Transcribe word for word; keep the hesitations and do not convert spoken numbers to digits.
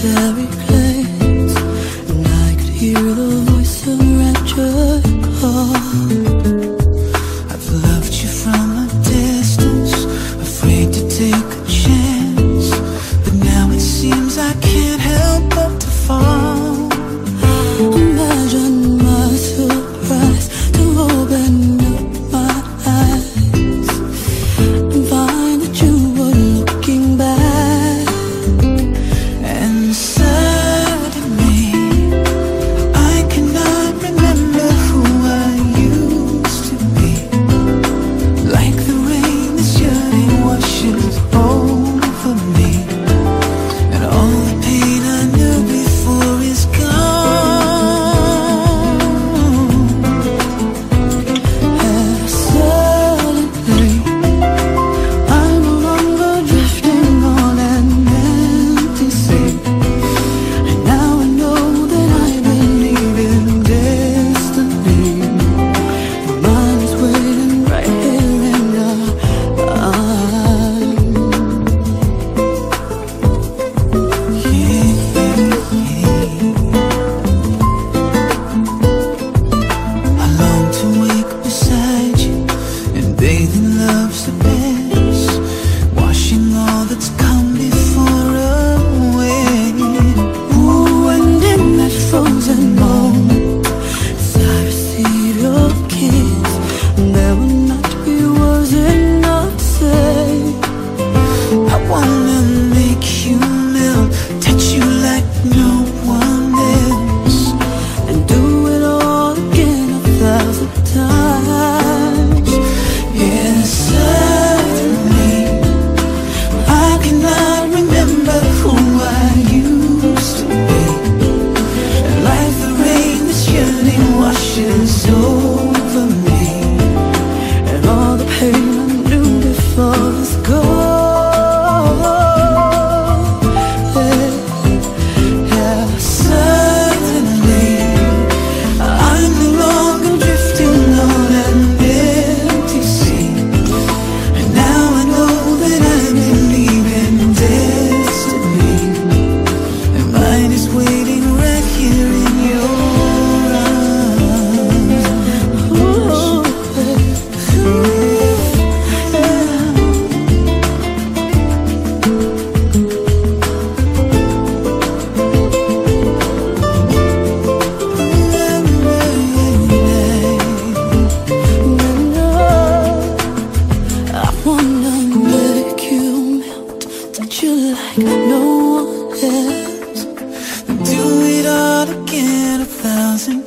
every place, and I could hear the voice of rapture call. I've loved you from a distance, afraid to take a chance, but now it seems I can't help but to fall. Imagine my surprise to open up my eyes and find that you were looking back. And suddenly I cannot remember who I used to be. Like the rain that's yearning washes over me, and all the pain I knew before is gone. Bathing love's the best, washing all that's come before away. Ooh, and in that frozen moment, as I received your kiss, there will not be words enough to say. I wanna make you melt, touch you like no one else, and do it all again a thousand times. Yes, suddenly I cannot remember who I used to be, and like the rain that's yearning washes over me, and all the pain I knew before is gone. Yeah, yeah, suddenly I'm no longer drifting on an empty sea, and now I know that I believe in destiny, and mine is waiting right here in your arms. Ooh, I wanna make you melt, touch you like no one else, do it all again a thousand